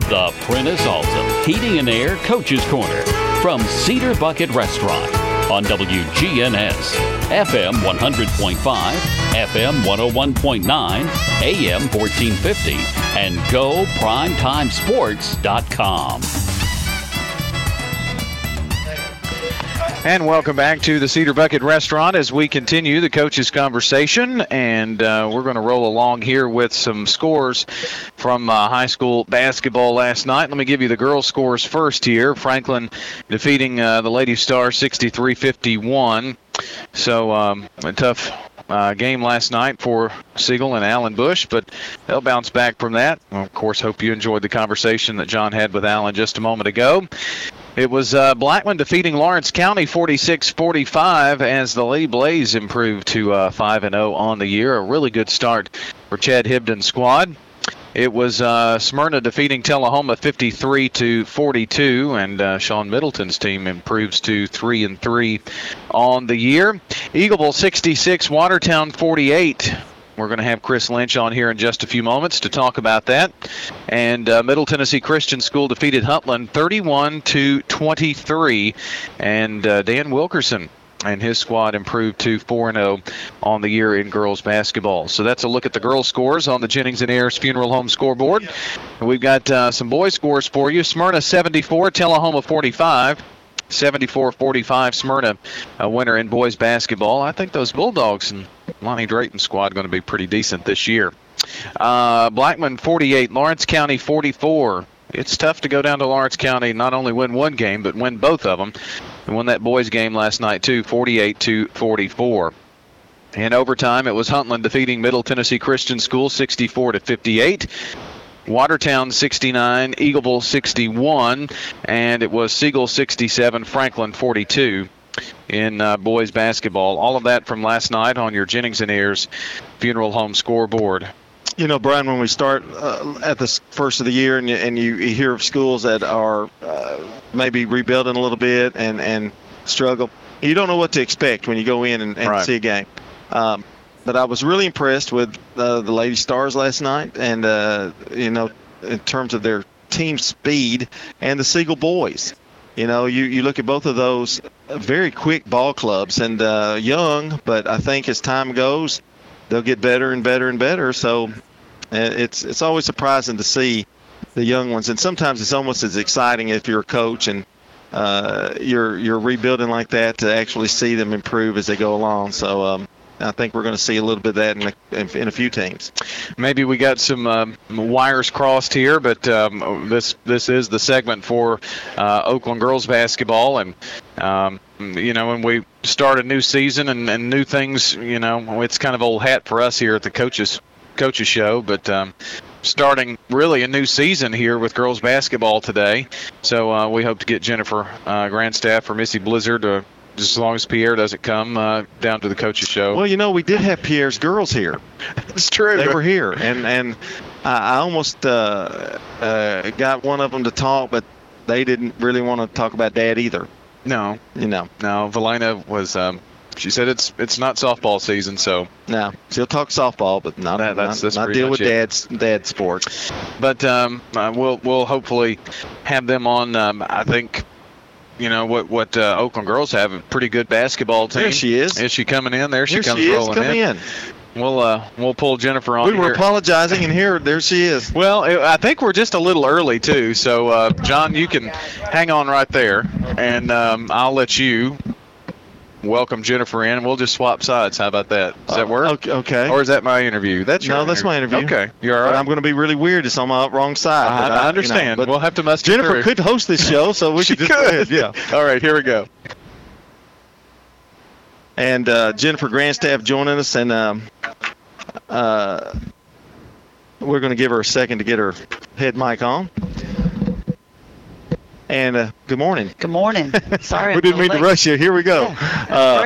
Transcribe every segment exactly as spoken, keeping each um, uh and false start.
The Prentice Alta Heating and Air Coach's Corner from Cedar Bucket Restaurant on W G N S, F M one hundred point five, F M one oh one point nine, A M fourteen fifty, and go primetime sports dot com. And welcome back to the Cedar Bucket Restaurant as we continue the coaches' conversation. And uh, we're going to roll along here with some scores from uh, high school basketball last night. Let me give you the girls' scores first here. Franklin defeating uh, the Lady Stars sixty-three fifty-one. So um, a tough uh, game last night for Siegel and Allen Bush, but they'll bounce back from that. Well, of course, hope you enjoyed the conversation that John had with Allen just a moment ago. It was uh, Blackman defeating Lawrence County forty-six forty-five as the Lady Blaze improved to uh, five and oh on the year. A really good start for Chad Hibden's squad. It was uh, Smyrna defeating Tullahoma fifty-three to forty-two, and uh, Sean Middleton's team improves to three and three on the year. Eagleville sixty-six, Watertown forty-eight. We're going to have Chris Lynch on here in just a few moments to talk about that. And uh, Middle Tennessee Christian School defeated Huntland thirty-one to twenty-three. And uh, Dan Wilkerson and his squad improved to four and oh on the year in girls basketball. So that's a look at the girls' scores on the Jennings and Ayers Funeral Home scoreboard. And we've got uh, some boys' scores for you. Smyrna seventy-four, Tullahoma forty-five. seventy-four forty-five, Smyrna a winner in boys basketball. I think those Bulldogs and Lonnie Drayton's squad are going to be pretty decent this year. Uh, Blackman forty-eight, Lawrence County forty-four. It's tough to go down to Lawrence County, not only win one game, but win both of them. And won that boys game last night, too, forty-eight to forty-four. In overtime, it was Huntland defeating Middle Tennessee Christian School sixty-four to fifty-eight. Watertown sixty-nine, Eagleville sixty-one, and it was Siegel sixty-seven, Franklin forty-two in uh, boys basketball. All of that from last night on your Jennings and Ayers Funeral Home scoreboard. You know, Brian, when we start uh, at the first of the year and you, and you, you hear of schools that are uh, maybe rebuilding a little bit and, and struggle, you don't know what to expect when you go in and, and right. see a game. Um, But I was really impressed with uh, the Lady Stars last night, and uh, you know, in terms of their team speed, and the Siegel boys. You know, you, you look at both of those very quick ball clubs, and uh, young, but I think as time goes, they'll get better and better and better. So it's it's always surprising to see the young ones, and sometimes it's almost as exciting if you're a coach and uh, you're you're rebuilding like that to actually see them improve as they go along. So. Um, I think we're going to see a little bit of that in a, in a few teams. Maybe we got some uh, wires crossed here, but um, this this is the segment for uh, Oakland girls basketball, and um, you know, when we start a new season and, and new things, you know, it's kind of old hat for us here at the coaches coaches show, but. Um, starting really a new season here with girls basketball today, so uh, we hope to get Jennifer uh, Grandstaff or Missy Blizzard to. Just as long as Pierre doesn't come uh, down to the coaches show. Well, you know, we did have Pierre's girls here. It's true. They were here, and and I, I almost uh, uh, got one of them to talk, but they didn't really want to talk about Dad either. No, you know. No, Valena was. Um, she said it's it's not softball season, so. No, she'll talk softball, but not that, that's, that's not, not deal with it. dad's dad's sports. But um, uh, we'll we'll hopefully have them on. Um, I think. You know, what what uh, Oakland girls have, a pretty good basketball team. There she is. Is she coming in? There she Here comes she rolling is coming in. in. We'll, uh, we'll pull Jennifer on We were here. apologizing, and here, there she is. Well, I think we're just a little early, too. So, uh, John, you can hang on right there, and um, I'll let you welcome Jennifer in. We'll just swap sides. How about that? Does that work? Uh, okay. Or is that my interview? That's your No, that's my interview. Okay. You're all right. But I'm going to be really weird. It's on my wrong side. I, but I understand. You know, but we'll have to muster Jennifer through. could host this show, so we she could just could. Yeah. All right, here we go. And uh, Jennifer Grandstaff joining us, and um, uh, we're going to give her a second to get her head mic on. And uh, good morning. Good morning. Sorry. We didn't mean to rush you. Here we go. Yeah, uh, great.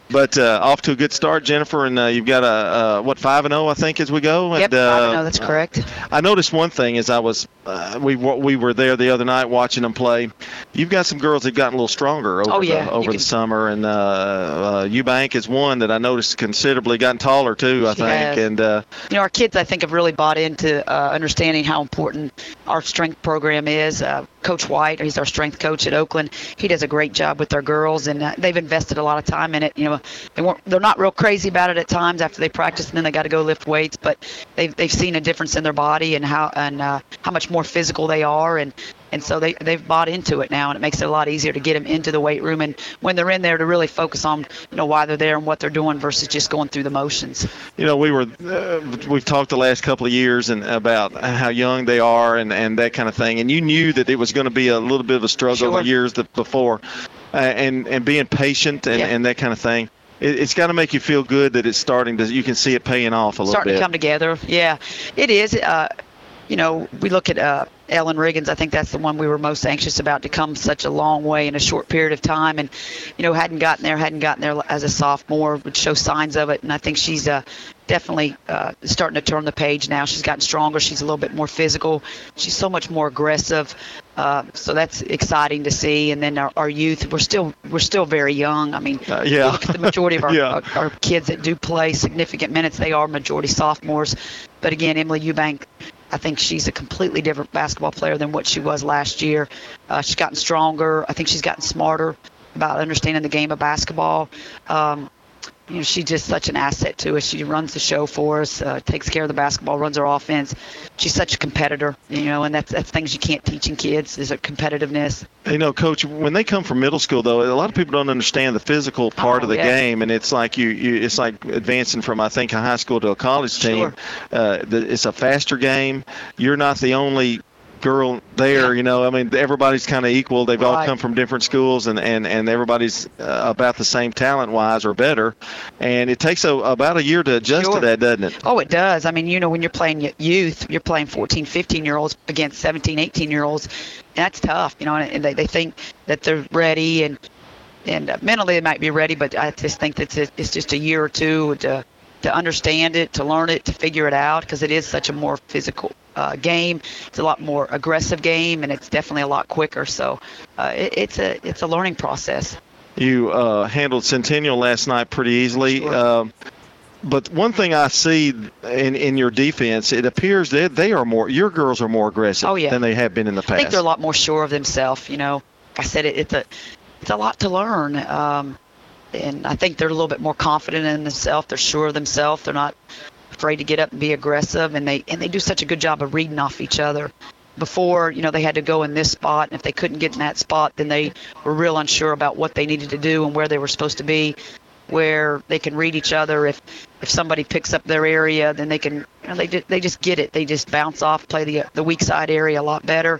But uh, off to a good start, Jennifer, and uh, you've got a, uh, what, five and oh, I think, as we go? Yep, and, uh, five and oh, that's correct. I noticed one thing as I was, uh, we we were there the other night watching them play. You've got some girls that have gotten a little stronger over oh, yeah. the, over the summer, and uh, uh, Eubank is one that I noticed considerably gotten taller too, I She think. has. And uh, You know, our kids, I think, have really bought into uh, understanding how important our strength program is. Uh, Coach White, he's our strength coach at Oakland. He does a great job with their girls, and uh, they've invested a lot of time in it. You know, they weren't, they're not real crazy about it at times after they practice, and then they got to go lift weights. But they've they've seen a difference in their body and how and uh, how much more physical they are, and and so they they've bought into it now, and it makes it a lot easier to get them into the weight room, and when they're in there to really focus on you know why they're there and what they're doing versus just going through the motions. You know, we were uh, we've talked the last couple of years and about how young they are and, and that kind of thing, and you knew that it was going to be a little bit of a struggle Sure. the years that before, uh, and and being patient and, Yeah. and that kind of thing. It, it's got to make you feel good that it's starting to. You can see it paying off a little Starting bit. to come together. Yeah, it is. Uh, you know, we look at uh, Ellen Riggins. I think that's the one we were most anxious about to come such a long way in a short period of time, and you know hadn't gotten there, hadn't gotten there as a sophomore, would show signs of it, and I think she's uh, definitely uh, starting to turn the page now. She's gotten stronger. She's a little bit more physical. She's so much more aggressive. Uh, so that's exciting to see. And then our, our youth, we're still we're still very young. I mean, Uh, yeah. look at the majority of our, Yeah. our, our kids that do play significant minutes. They are majority sophomores. But again, Emily Eubank, I think she's a completely different basketball player than what she was last year. Uh, she's gotten stronger. I think she's gotten smarter about understanding the game of basketball. Um, you know, she's just such an asset to us. She runs the show for us, uh, takes care of the basketball, runs our offense. She's such a competitor, you know, and that's that's things you can't teach in kids is a competitiveness. You know, Coach, when they come from middle school, though, a lot of people don't understand the physical part Oh, of the yeah. game, and it's like you, you, it's like advancing from, I think, a high school to a college team. Sure. Uh, the, it's a faster game. You're not the only girl there, you know. I mean, everybody's kind of equal. They've all Right. come from different schools, and, and, and everybody's uh, about the same talent-wise or better. And it takes a, about a year to adjust Sure. to that, doesn't it? Oh, it does. I mean, you know, when you're playing y- youth, you're playing fourteen, fifteen-year-olds against seventeen, eighteen-year-olds. That's tough, you know, and they, they think that they're ready, and and uh, mentally they might be ready, but I just think that it's, it's just a year or two to to understand it, to learn it, to figure it out, because it is such a more physical uh, game. It's a lot more aggressive game, and it's definitely a lot quicker. So uh, it, it's a it's a learning process. You uh, handled Centennial last night pretty easily. Sure. Um, but one thing I see in, in your defense, it appears that they are more, your girls are more aggressive Oh, yeah. than they have been in the past. I think they're a lot more sure of themselves. You know, like I said, it, it's a it's a lot to learn, um, and I think they're a little bit more confident in themselves. They're sure of themselves. They're not afraid to get up and be aggressive, and they and they do such a good job of reading off each other. Before, you know, they had to go in this spot, and if they couldn't get in that spot, then they were real unsure about what they needed to do and where they were supposed to be. Where they can read each other. If if somebody picks up their area, then they can. You know, they just, they just get it. They just bounce off, play the the weak side area a lot better.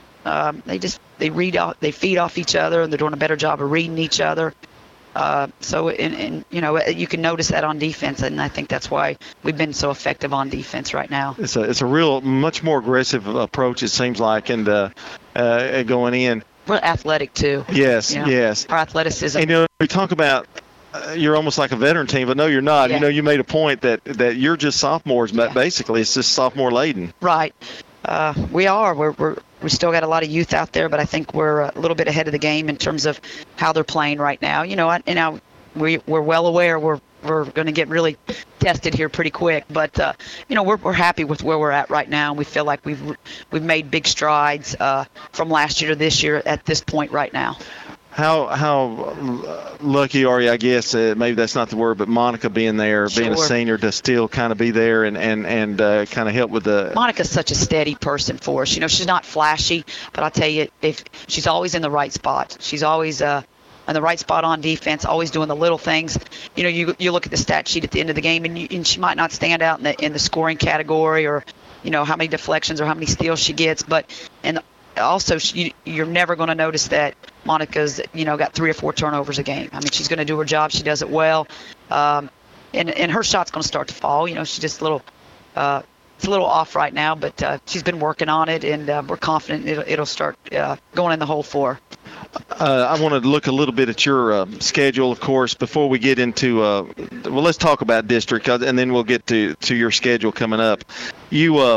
Um, they just they read off, they feed off each other, and they're doing a better job of reading each other. Uh, so, and, and you know, you can notice that on defense, and I think that's why we've been so effective on defense right now. It's a it's a real much more aggressive approach, it seems like, and uh, uh, going in. We're athletic too. Yes, you know? yes. Our athleticism. And you know, we talk about uh, you're almost like a veteran team, but no, you're not. Yeah. You know, you made a point that that you're just sophomores, but Yeah. basically it's just sophomore laden. Right. Uh, we are. We're, we're we still got a lot of youth out there, but I think we're a little bit ahead of the game in terms of how they're playing right now. You know, I, you know, we we're well aware we're we're going to get really tested here pretty quick, but uh, you know, we're we're happy with where we're at right now, and we feel like we've we've made big strides uh, from last year to this year at this point right now. How how lucky are you, I guess, uh, maybe that's not the word, but Monica being there, being a Sure. senior, to still kind of be there and, and, and uh, kind of help with the – Monica's such a steady person for us. You know, she's not flashy, but I'll tell you, if she's always in the right spot. She's always uh, in the right spot on defense, always doing the little things. You know, you you look at the stat sheet at the end of the game, and, you, and she might not stand out in the in the scoring category, or you know how many deflections or how many steals she gets, but and also she, you're never going to notice that Monica's you know got three or four turnovers a game. I mean, she's going to do her job. She does it well, um, and and her shot's going to start to fall. You know, she's just a little. Uh, It's a little off right now, but uh, she's been working on it, and uh, we're confident it'll, it'll start uh, going in the hole for her. Uh, I want to look a little bit at your uh, schedule, of course, before we get into. Uh, well, let's talk about district, and then we'll get to, to your schedule coming up. You uh,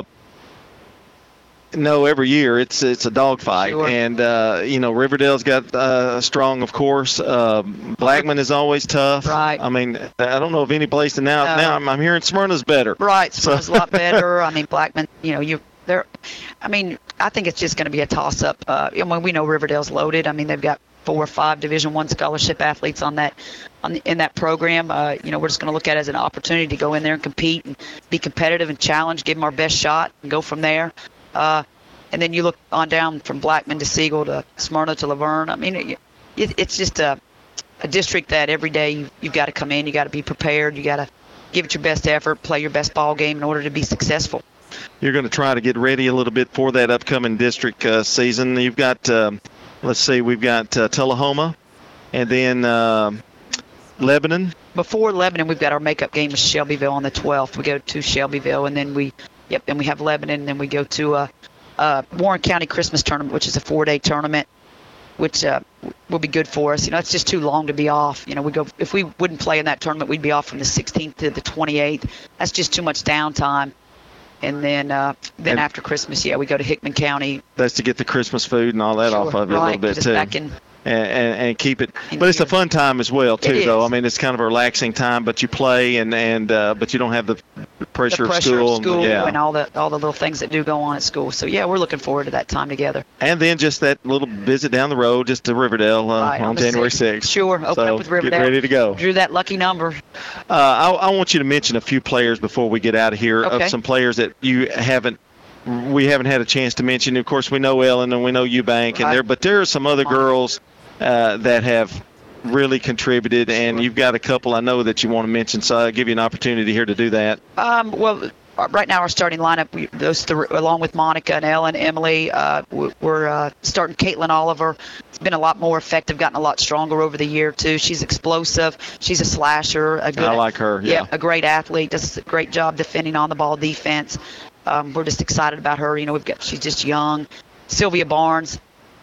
know every year it's it's a dogfight, Sure. and uh, you know Riverdale's got uh, strong, of course. Uh, Blackman is always tough. Right. I mean, I don't know of any place, and now No. now I'm, I'm hearing Smyrna's better. Right. So- Smyrna's a lot better. I mean, Blackman, you know, you they're. I mean, I think it's just going to be a toss-up. Uh, I mean, we know Riverdale's loaded. I mean, they've got four or five Division One scholarship athletes on that, on the, in that program. Uh, you know, we're just going to look at it as an opportunity to go in there and compete and be competitive and challenge, give them our best shot, and go from there. Uh, and then you look on down from Blackman to Siegel to Smyrna to Laverne. I mean, it, it, it's just a, a district that every day you, you've got to come in, you got to be prepared, you got to give it your best effort, play your best ball game in order to be successful. You're going to try to get ready a little bit for that upcoming district uh, season. You've got, um, let's see, we've got uh, Tullahoma, and then um Lebanon. Before Lebanon, we've got our makeup game with Shelbyville on the twelfth. We go to Shelbyville, and then we, yep, and we have Lebanon, and then we go to uh, uh, Warren County Christmas Tournament, which is a four-day tournament, which uh, will be good for us. You know, it's just too long to be off. You know, we go if we wouldn't play in that tournament, we'd be off from the sixteenth to the twenty-eighth. That's just too much downtime. And then uh, then And- after Christmas, yeah, we go to Hickman County. That's to get the Christmas food and all that Sure, off of it a right, little bit just too. back in, and, and, and keep it. In But it's a here. fun time as well too, It though. is. I mean, it's kind of a relaxing time, but you play and and uh, but you don't have the pressure, the pressure of school. of school yeah. and all the all the little things that do go on at school. So yeah, we're looking forward to that time together. And then just that little visit down the road, just to Riverdale uh, Right, on, on the January sixth. sixth. Sure, open so up with Riverdale. Get ready to go. Drew that lucky number. Uh, I, I want you to mention a few players before we get out of here. Okay. Of some players that you haven't. We haven't had a chance to mention. Of course, we know Ellen and we know Eubank, and Right. there, but there are some other Monica. girls uh, that have really contributed, and Sure. you've got a couple I know that you want to mention. So I'll give you an opportunity here to do that. Um, well, uh, right now our starting lineup, we, those three, along with Monica and Ellen, Emily, uh, we- we're uh, starting Caitlin Oliver. It's been a lot more effective, gotten a lot stronger over the year too. She's explosive. She's a slasher. A good, I like her. Yeah. a great athlete. Does a great job defending on the ball defense. Um, we're just excited about her. You know, we've got she's just young. Sylvia Barnes,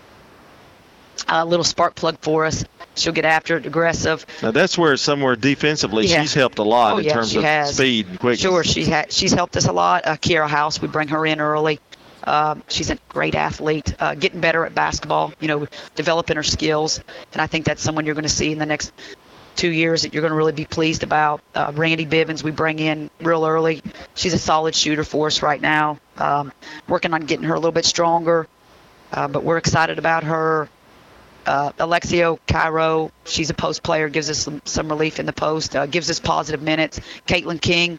a little spark plug for us. She'll get after it, aggressive. Now that's where somewhere defensively Yeah. she's helped a lot Oh, in yeah, terms she of has. speed and quickness. Sure, she ha- she's helped us a lot. Uh, Kiara House, we bring her in early. Um, she's a great athlete, uh, getting better at basketball, you know, developing her skills. And I think that's someone you're going to see in the next two years that you're going to really be pleased about. Uh, Randy Bivens, we bring in real early. She's a solid shooter for us right now. Um, working on getting her a little bit stronger, uh, but we're excited about her. Uh, Alexio Cairo, she's a post player, gives us some, some relief in the post, uh, gives us positive minutes. Caitlin King,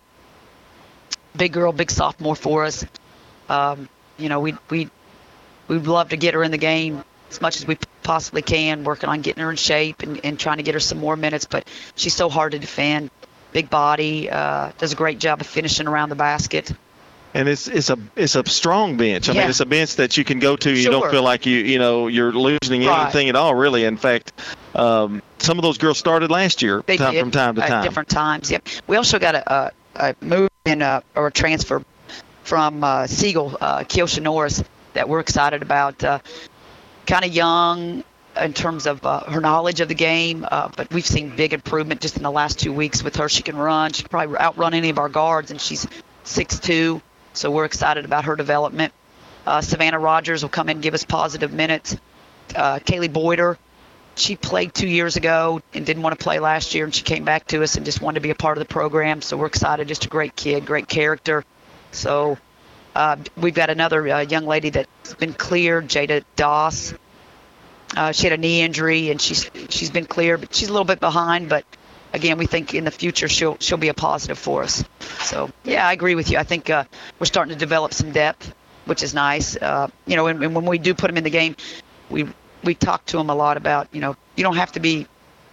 big girl, big sophomore for us. Um, you know, we we we'd love to get her in the game as much as we possibly can, working on getting her in shape and, and trying to get her some more minutes. But she's so hard to defend. Big body, uh, does a great job of finishing around the basket. And it's it's a it's a strong bench. I Yeah. mean, it's a bench that you can go to. You Sure. don't feel like you you know you're losing Right. anything at all, really. In fact, um, some of those girls started last year They time, did from time to at time. different times. Yep. We also got a, a, a move in uh, or a transfer from uh, Siegel, uh, Kiosha Norris, that we're excited about. Uh, kind of young in terms of uh, her knowledge of the game, uh, but we've seen big improvement just in the last two weeks with her. She can run. She can probably outrun any of our guards, and she's six two, so we're excited about her development. Uh, Savannah Rogers will come in and give us positive minutes. Uh, Kaylee Boyder, she played two years ago and didn't want to play last year, and she came back to us and just wanted to be a part of the program, so we're excited. Just a great kid, great character. So uh, we've got another uh, young lady that's been cleared, Jada Doss. Uh, she had a knee injury, and she's she's been cleared, but she's a little bit behind. But again, we think in the future she'll she'll be a positive for us. So yeah, I agree with you. I think uh, we're starting to develop some depth, which is nice. Uh, you know, and, and when we do put them in the game, we we talk to them a lot about, you know, you don't have to be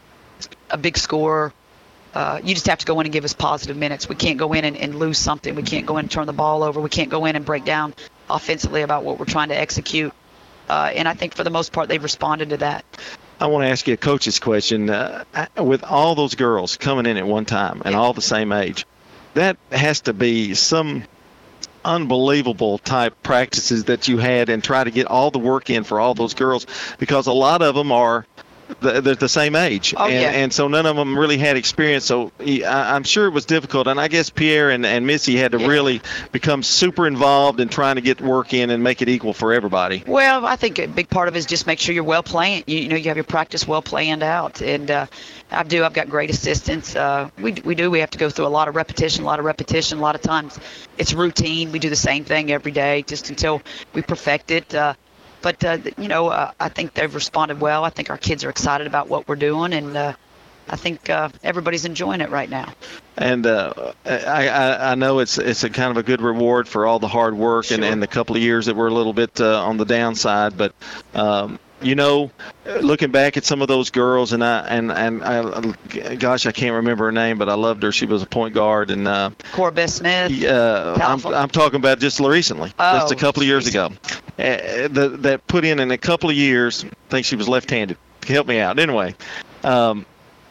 a big scorer. Uh, you just have to go in and give us positive minutes. We can't go in and, and lose something. We can't go in and turn the ball over. We can't go in and break down offensively about what we're trying to execute. Uh, and I think for the most part, they've responded to that. I want to ask you a coach's question. Uh, with all those girls coming in at one time and Yeah. all the same age, that has to be some unbelievable type practices that you had and try to get all the work in for all those girls, because a lot of them are they're the same age, oh, and, yeah. and so none of them really had experience. So he, I, I'm sure it was difficult, and I guess Pierre and, and Missy had to yeah. really become super involved in trying to get work in and make it equal for everybody. Well, I think a big part of it is just make sure you're well planned. You, you know, you have your practice well planned out, and uh, I do. I've got great assistants. Uh, we we do. We have to go through a lot of repetition, a lot of repetition. A lot of times, it's routine. We do the same thing every day, just until we perfect it. Uh, But, uh, you know, uh, I think they've responded well. I think our kids are excited about what we're doing, and uh, I think uh, everybody's enjoying it right now. And uh, I, I, I know it's it's a kind of a good reward for all the hard work Sure. and, and the couple of years that were a little bit uh, on the downside. But, um, you know, looking back at some of those girls, and I and and I, gosh, I can't remember her name, but I loved her. She was a point guard, and uh, Corbett Smith. Uh, I'm, I'm talking about just recently, oh, just a couple of years geez. ago. Uh, the, that put in in a couple of years. I think she was left-handed. Help me out. Anyway, um,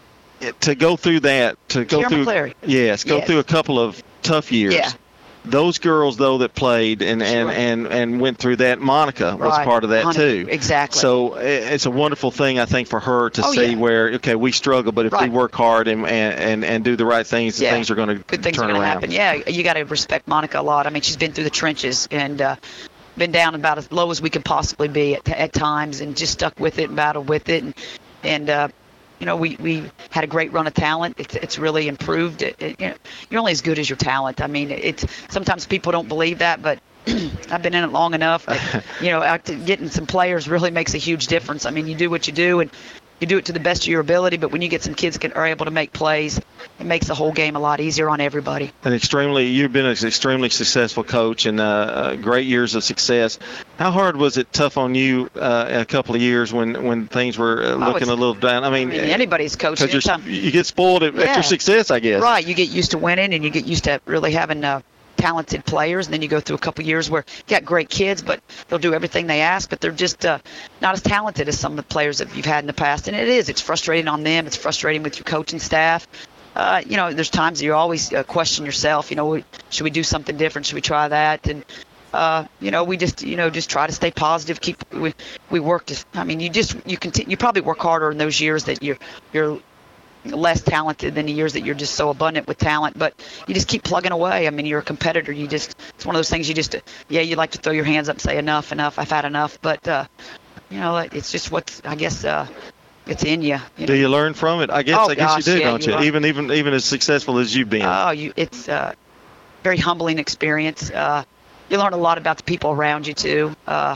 it, to go through that, to go Kiera through, McClary. yes, go yes. through a couple of tough years. Yeah. Those girls, though, that played and, and, Sure. and, and went through that, Monica was Right. part of that, Monica, too. exactly. So it's a wonderful thing, I think, for her to Oh, see yeah. where, okay, we struggle, but if Right. we work hard and, and, and do the right things, Yeah. things are going to Good things are turn going to around. happen. Yeah, you got to respect Monica a lot. I mean, she's been through the trenches and uh, been down about as low as we could possibly be at, at times, and just stuck with it and battled with it. And, and uh, you know, we, we had a great run of talent. It's, it's really improved. It, it, you know, you're only as good as your talent. I mean, it's sometimes people don't believe that, but I've been in it long enough that, you know, out to getting some players really makes a huge difference. I mean, you do what you do, and you do it to the best of your ability, but when you get some kids that are able to make plays, it makes the whole game a lot easier on everybody. An extremely, you've been an extremely successful coach, and uh, uh, great years of success. How hard was it tough on you uh, a couple of years when, when things were uh, looking oh, a little down? I mean, I mean anybody's coach. Because you get spoiled at, Yeah. at your success, I guess. Right. You get used to winning, and you get used to really having uh, talented players, and then you go through a couple years where you got great kids, but they'll do everything they ask, but they're just uh, not as talented as some of the players that you've had in the past. And it is. It's frustrating on them. It's frustrating with your coaching staff. Uh, you know, there's times that you always uh, question yourself. You know, should we do something different? Should we try that? And uh, you know, we just, you know, just try to stay positive. Keep we we work. To, I mean, you just you continue. You probably work harder in those years that you're you're less talented than the years that you're just so abundant with talent, but you just keep plugging away. I mean, you're a competitor. You just, it's one of those things you just, yeah, you like to throw your hands up and say enough, enough, I've had enough, but, uh, you know, it's just what's, I guess, uh, it's in you. you know? Do you learn from it? I guess, Oh, I guess gosh, you do, yeah, don't you you? learn. Even, even, even as successful as you've been. Oh, you, it's a very humbling experience. Uh, you learn a lot about the people around you too. Uh,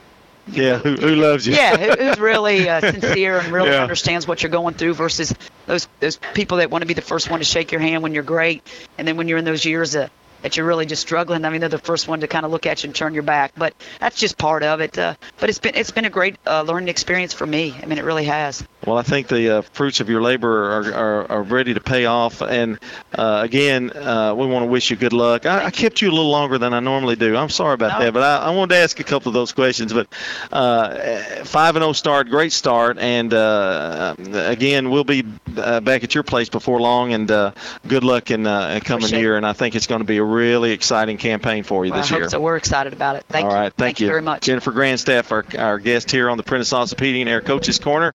yeah, who, who loves you? Yeah, who, who's really uh, sincere and really Yeah. understands what you're going through versus those those people that want to be the first one to shake your hand when you're great, and then when you're in those years uh, that you're really just struggling, I mean, they're the first one to kind of look at you and turn your back. But that's just part of it. Uh, but it's been it's been a great uh, learning experience for me. I mean, it really has. Well, I think the uh, fruits of your labor are, are, are ready to pay off. And, uh, again, uh, we want to wish you good luck. I, I kept you a little longer than I normally do. I'm sorry about No. that. But I, I wanted to ask a couple of those questions. But uh, five and oh start, great start. And, uh, again, we'll be uh, back at your place before long. And uh, good luck in uh, coming Appreciate year. it. And I think it's going to be a really exciting campaign for you Well, this I year. hope so. We're excited about it. Thank All you. right. Thank, Thank you very much. Jennifer Grandstaff, our, our guest here on the Prentice Allsup Heating and Air Coaches Corner.